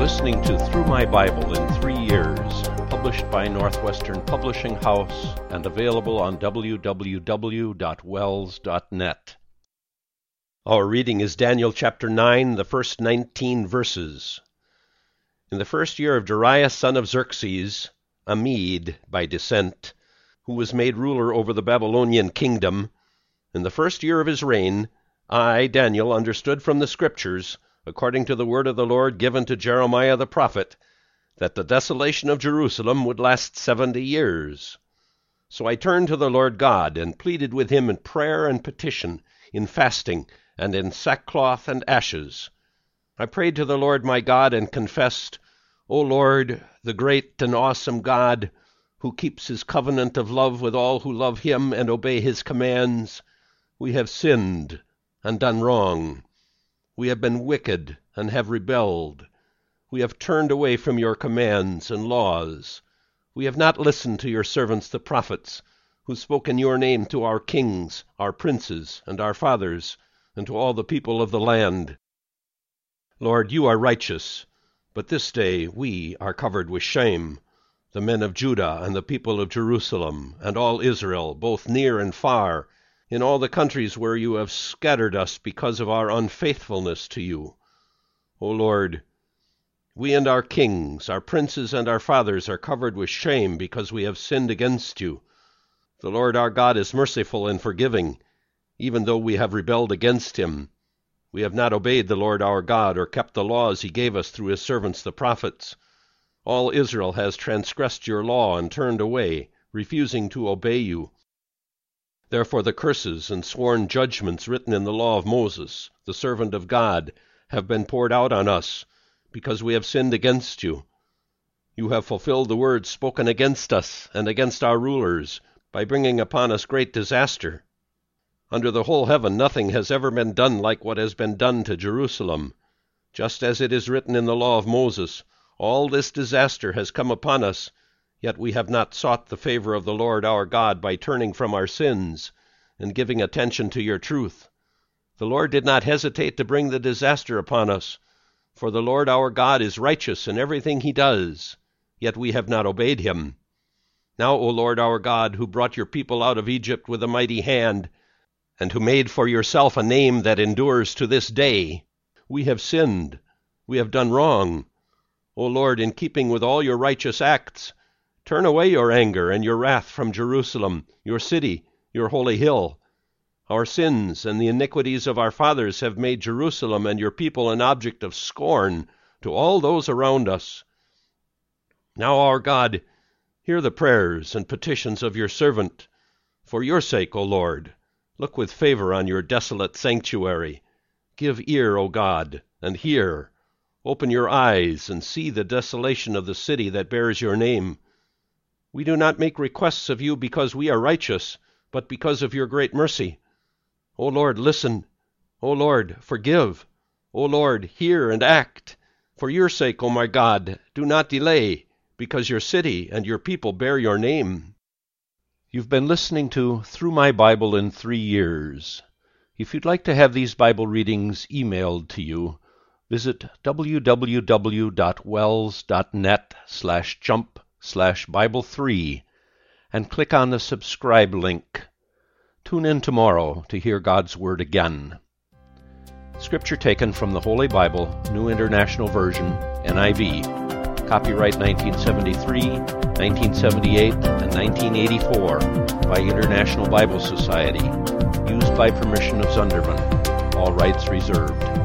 listening to Through My Bible in 3 Years, published by Northwestern Publishing House and available on www.wells.net. Our reading is Daniel chapter 9, the first 19 verses. In the first year of Darius son of Xerxes, a Mede by descent, who was made ruler over the Babylonian kingdom, in the first year of his reign, I, Daniel, understood from the Scriptures, according to the word of the Lord given to Jeremiah the prophet, that the desolation of Jerusalem would last 70 years. So I turned to the Lord God, and pleaded with him in prayer and petition, in fasting, and in sackcloth and ashes. I prayed to the Lord my God, and confessed, O Lord, the great and awesome God, who keeps his covenant of love with all who love him and obey his commands, we have sinned and done wrong. We have been wicked and have rebelled. We have turned away from your commands and laws. We have not listened to your servants the prophets, who spoke in your name to our kings, our princes, and our fathers, and to all the people of the land. Lord, you are righteous, but this day we are covered with shame, the men of Judah and the people of Jerusalem, and all Israel, both near and far, in all the countries where you have scattered us because of our unfaithfulness to you. O Lord, we and our kings, our princes and our fathers are covered with shame because we have sinned against you. The Lord our God is merciful and forgiving, even though we have rebelled against him. We have not obeyed the Lord our God or kept the laws he gave us through his servants the prophets. All Israel has transgressed your law and turned away, refusing to obey you. Therefore the curses and sworn judgments written in the law of Moses, the servant of God, have been poured out on us, because we have sinned against you. You have fulfilled the words spoken against us and against our rulers, by bringing upon us great disaster. Under the whole heaven nothing has ever been done like what has been done to Jerusalem. Just as it is written in the law of Moses, all this disaster has come upon us, yet we have not sought the favor of the Lord our God by turning from our sins and giving attention to your truth. The Lord did not hesitate to bring the disaster upon us, for the Lord our God is righteous in everything he does, yet we have not obeyed him. Now, O Lord our God, who brought your people out of Egypt with a mighty hand, and who made for yourself a name that endures to this day, we have sinned, we have done wrong. O Lord, in keeping with all your righteous acts, turn away your anger and your wrath from Jerusalem, your city, your holy hill. Our sins and the iniquities of our fathers have made Jerusalem and your people an object of scorn to all those around us. Now, our God, hear the prayers and petitions of your servant. For your sake, O Lord, look with favor on your desolate sanctuary. Give ear, O God, and hear. Open your eyes and see the desolation of the city that bears your name. We do not make requests of you because we are righteous, but because of your great mercy. O Lord, listen. O Lord, forgive. O Lord, hear and act. For your sake, O my God, do not delay, because your city and your people bear your name. You've been listening to Through My Bible in 3 Years. If you'd like to have these Bible readings emailed to you, visit www.wells.net/jump/Bible3 and click on the subscribe link. Tune in tomorrow to hear God's Word again. Scripture taken from the Holy Bible, New International Version, NIV. Copyright 1973, 1978, and 1984 by International Bible Society. Used by permission of Zunderman. All rights reserved.